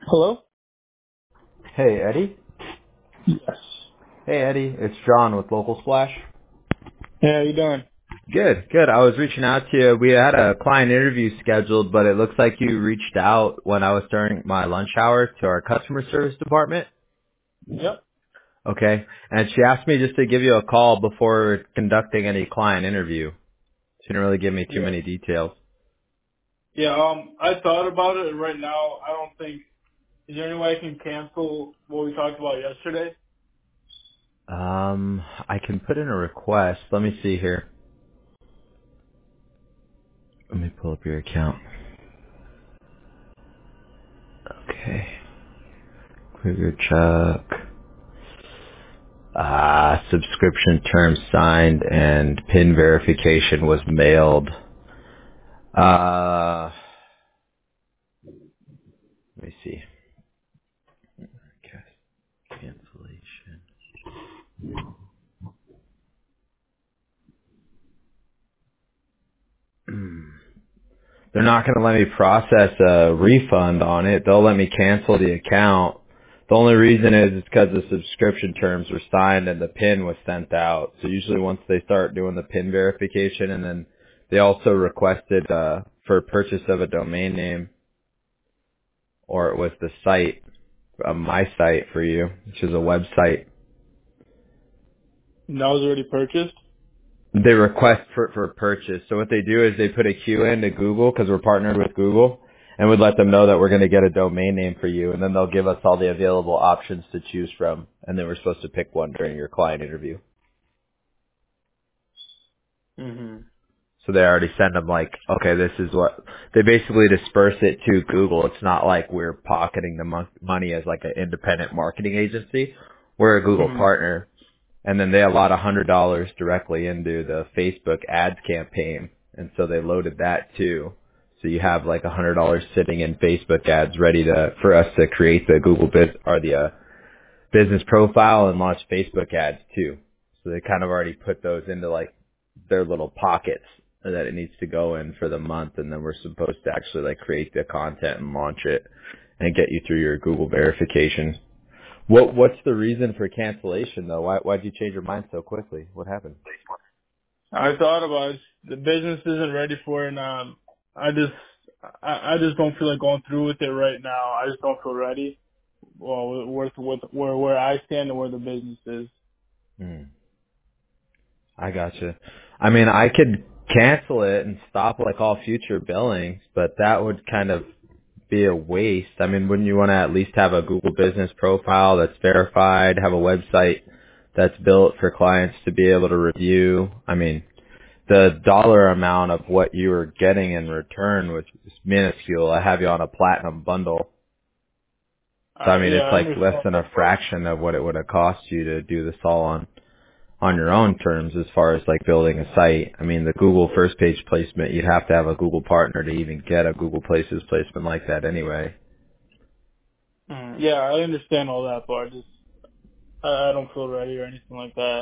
Hello? Hey, Eddie. Yes. Hey, Eddie. It's John with Local Splash. Hey, how you doing? Good, good. I was reaching out to you. We had a client interview scheduled, but it looks like you reached out when I was during my lunch hour to our customer service department. Yep. Okay. And she asked me just to give you a call before conducting any client interview. She didn't really give me too Yeah. many details. Yeah, I thought about it and right now I don't think is there any way I can cancel what we talked about yesterday? I can put in a request. Let me see here. Let me pull up your account. Okay. Clear your check. Subscription terms signed and PIN verification was mailed. Uh, Let me see. Cancellation. They're not going to let me process a refund on it. They'll let me cancel the account. The only reason is because the subscription terms were signed and the PIN was sent out. So usually once they start doing the PIN verification, and then they also requested for purchase of a domain name, or it was the site, my site for you, which is a website. And that was already purchased? They request for purchase. So what they do is they put a queue into Google because we're partnered with Google, and would let them know that we're going to get a domain name for you, and then they'll give us all the available options to choose from, and then we're supposed to pick one during your client interview. Mhm. So they already send them like, okay, this is what they basically disperse it to Google. It's not like we're pocketing the money as like an independent marketing agency. We're a Google Mhm. partner, and then they allot $100 directly into the Facebook ads campaign. And so they loaded that too. So you have like $100 sitting in Facebook ads ready for us to create the business profile and launch Facebook ads too. So they kind of already put those into like their little pockets that it needs to go in for the month. And then we're supposed to actually like create the content and launch it and get you through your Google verification. What's the reason for cancellation though? Why'd you change your mind so quickly? What happened? I thought about it. The business isn't ready for it and I just I just don't feel like going through with it right now. I just don't feel ready. Well, with where I stand and where the business is. Hmm. I gotcha. I mean, I could cancel it and stop like all future billings, but that would kind of be a waste. I mean, wouldn't you want to at least have a Google business profile that's verified, have a website that's built for clients to be able to review? I mean, the dollar amount of what you were getting in return was minuscule. I have you on a platinum bundle. So I mean, Yeah, it's I like less understand than that, a but fraction of what it would have cost you to do this all on your own terms as far as like building a site. I mean, the Google first page placement, you'd have to have a Google partner to even get a Google Places placement like that anyway. yeah, I understand all that, but I don't feel ready or anything like that.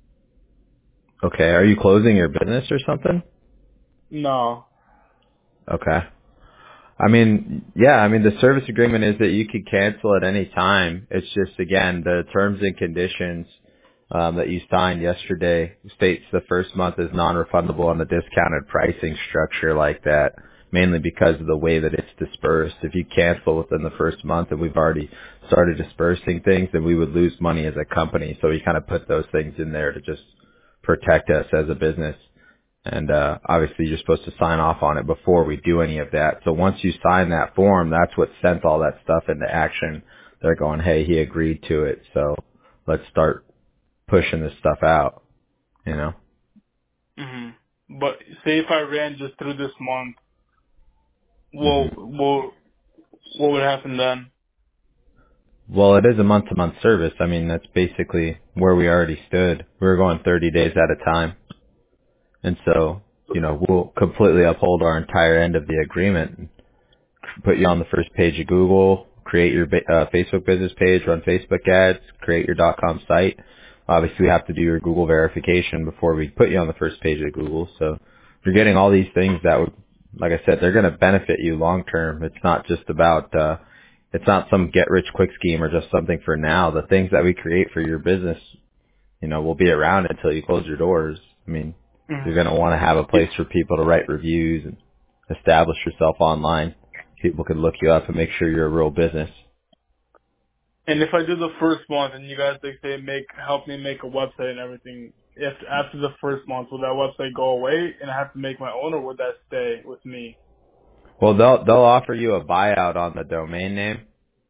Okay, are you closing your business or something? No. Okay. I mean, yeah, I mean, the service agreement is that you could cancel at any time. It's just, again, the terms and conditions that you signed yesterday states the first month is non-refundable on the discounted pricing structure like that, mainly because of the way that it's dispersed. If you cancel within the first month and we've already started dispersing things, then we would lose money as a company. So we kind of put those things in there to just protect us as a business. And obviously you're supposed to sign off on it before we do any of that. So once you sign that form, that's what sent all that stuff into action. They're going, hey, he agreed to it, so let's start pushing this stuff out, you know? hmm But say if I ran just through this month, hmm what would happen then? Well, it is a month-to-month service. I mean, that's basically where we already stood. We were going 30 days at a time. And so, we'll completely uphold our entire end of the agreement, put you on the first page of Google, create your Facebook business page, run Facebook ads, create your .com site. Obviously, we have to do your Google verification before we put you on the first page of Google. So you're getting all these things that would, like I said, they're going to benefit you long term. It's not just about It's not some get rich quick scheme or just something for now. The things that we create for your business, will be around until you close your doors. I mean, you're Mhm. going to want to have a place for people to write reviews and establish yourself online. People can look you up and make sure you're a real business. And if I do the first month and you guys like say help me make a website and everything, if after the first month will that website go away and I have to make my own, or would that stay with me? Well, they'll offer you a buyout on the domain name.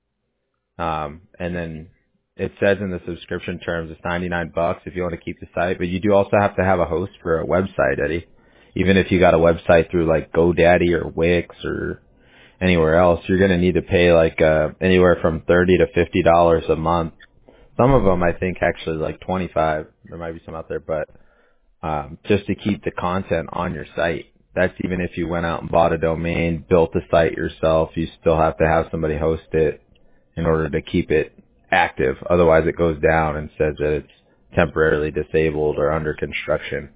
And then it says in the subscription terms it's $99 if you want to keep the site, but you do also have to have a host for a website, Eddie. Even if you got a website through like GoDaddy or Wix or anywhere else, you're going to need to pay like anywhere from $30 to $50 a month. Some of them I think actually like 25. There might be some out there, but just to keep the content on your site. That's even if you went out and bought a domain, built the site yourself, you still have to have somebody host it in order to keep it active. Otherwise it goes down and says that it's temporarily disabled or under construction.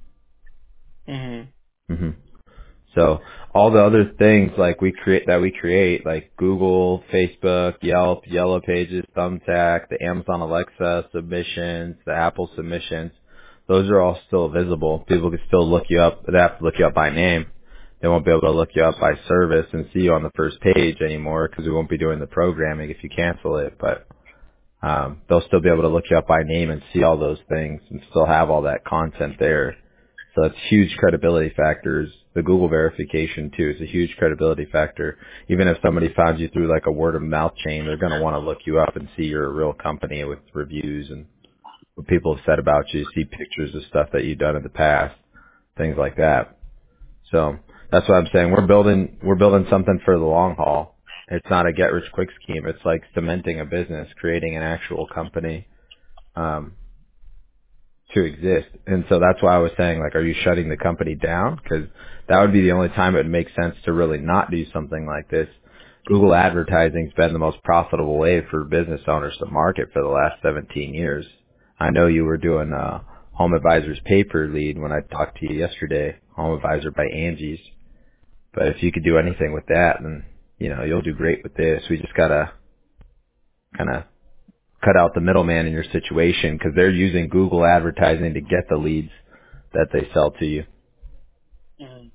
Mhm. hmm So all the other things like we create like Google, Facebook, Yelp, Yellow Pages, Thumbtack, the Amazon Alexa submissions, the Apple submissions, those are all still visible. People can still look you up. They have to look you up by name. They won't be able to look you up by service and see you on the first page anymore because we won't be doing the programming if you cancel it. But they'll still be able to look you up by name and see all those things and still have all that content there. So it's huge credibility factors. The Google verification too is a huge credibility factor. Even if somebody found you through like a word of mouth chain, they're going to want to look you up and see you're a real company with reviews and what people have said about you, see pictures of stuff that you've done in the past, things like that. So that's what I'm saying. We're building something for the long haul. It's not a get rich quick scheme. It's like cementing a business, creating an actual company. Um, to exist. And so that's why I was saying, like, are you shutting the company down? Because that would be the only time it would make sense to really not do something like this. Google advertising's been the most profitable way for business owners to market for the last 17 years. I know you were doing Home Advisor's paper lead when I talked to you yesterday, Home Advisor by Angie's. But if you could do anything with that, then, you'll do great with this. We just got to kind of cut out the middleman in your situation because they're using Google advertising to get the leads that they sell to you. Mhm.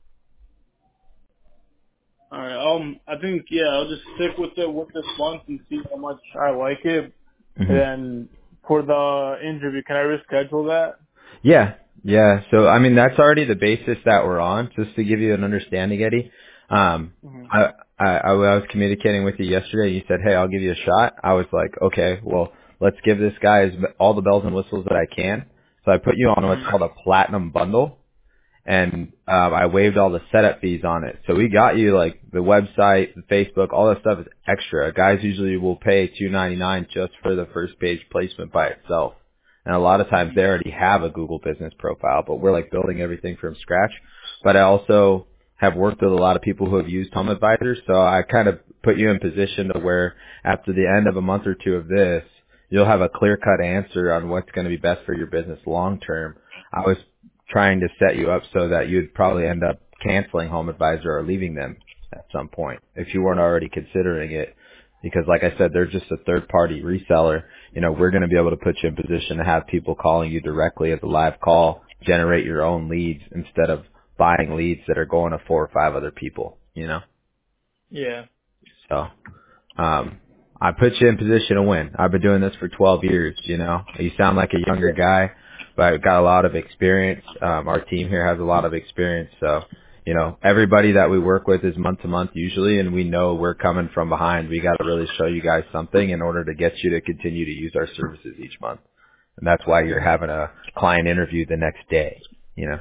All right. I think I'll just stick with it with this month and see how much I like it. And hmm then for the interview, can I reschedule that? Yeah, yeah. So I mean, that's already the basis that we're on. Just to give you an understanding, Eddie. Um, Mhm. I was communicating with you yesterday. You said, "Hey, I'll give you a shot." I was like, "Okay, well, let's give this guy all the bells and whistles that I can." So I put you on what's Mhm. called a platinum bundle. And I waived all the setup fees on it. So we got you like the website, the Facebook, all that stuff is extra. Guys usually will pay $2.99 just for the first page placement by itself. And a lot of times they Mhm. already have a Google business profile, but we're like building everything from scratch. But I also have worked with a lot of people who have used Home Advisor, so I kind of put you in position to where after the end of a month or two of this, you'll have a clear cut answer on what's going to be best for your business long term. I was trying to set you up so that you'd probably end up canceling Home Advisor or leaving them at some point if you weren't already considering it. Because like I said, they're just a third party reseller. We're going to be able to put you in position to have people calling you directly as a live call, generate your own leads instead of buying leads that are going to 4 or 5 other people. Yeah. So I put you in position to win. I've been doing this for 12 years, You sound like a younger guy, but I've got a lot of experience. Our team here has a lot of experience. So, everybody that we work with is month to month usually, and we know we're coming from behind. We got to really show you guys something in order to get you to continue to use our services each month. And that's why you're Mhm. having a client interview the next day.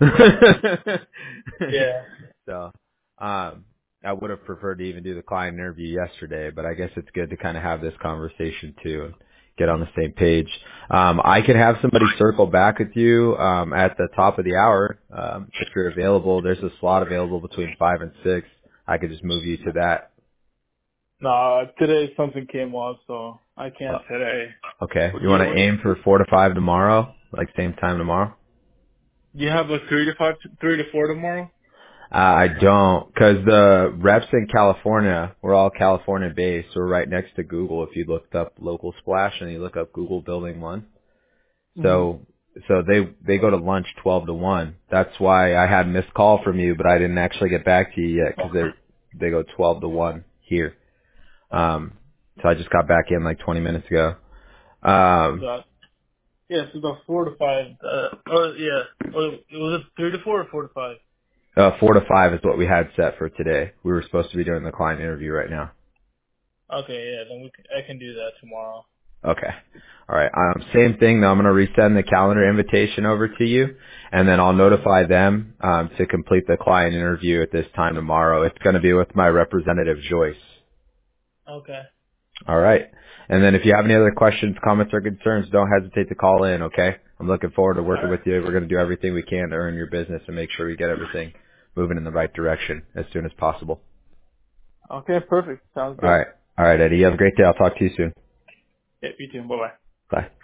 Yeah. So, I would have preferred to even do the client interview yesterday, but I guess it's good to kind of have this conversation too and get on the same page. I could have somebody circle back with you, at the top of the hour, if you're available. There's a slot available between 5 and 6. I could just move you to that. No, today something came up, so I can't Uh, today. okay. But You want to aim for 4 to 5 tomorrow? Like same time tomorrow? do you have a 3 to 4 tomorrow? I don't, because the reps in California, we're all California based. We're right next to Google. If you looked up Local Splash and you look up Google Building 1. Hmm. So they go to lunch 12 to 1. That's why I had a missed call from you, but I didn't actually get back to you yet because they go 12 to 1 here. So I just got back in like 20 minutes ago. Got. Yeah, so about 4 to 5. Oh yeah. Was it 3 to 4 or 4 to 5? 4 to 5 is what we had set for today. We were supposed to be doing the client interview right now. Okay, yeah, then I can do that tomorrow. Okay. All right. Same thing though. I'm going to resend the calendar invitation over to you, and then I'll Hmm. notify them to complete the client interview at this time tomorrow. It's going to be with my representative, Joyce. Okay. All right. And then if you have any other questions, comments, or concerns, don't hesitate to call in, okay? I'm looking forward to All working right. with you. We're going to do everything we can to earn your business and make sure we get everything moving in the right direction as soon as possible. Okay, perfect. Sounds All good. right. All right, Eddie. You have a great day. I'll talk to you soon. Yeah, you too. Bye bye. Bye.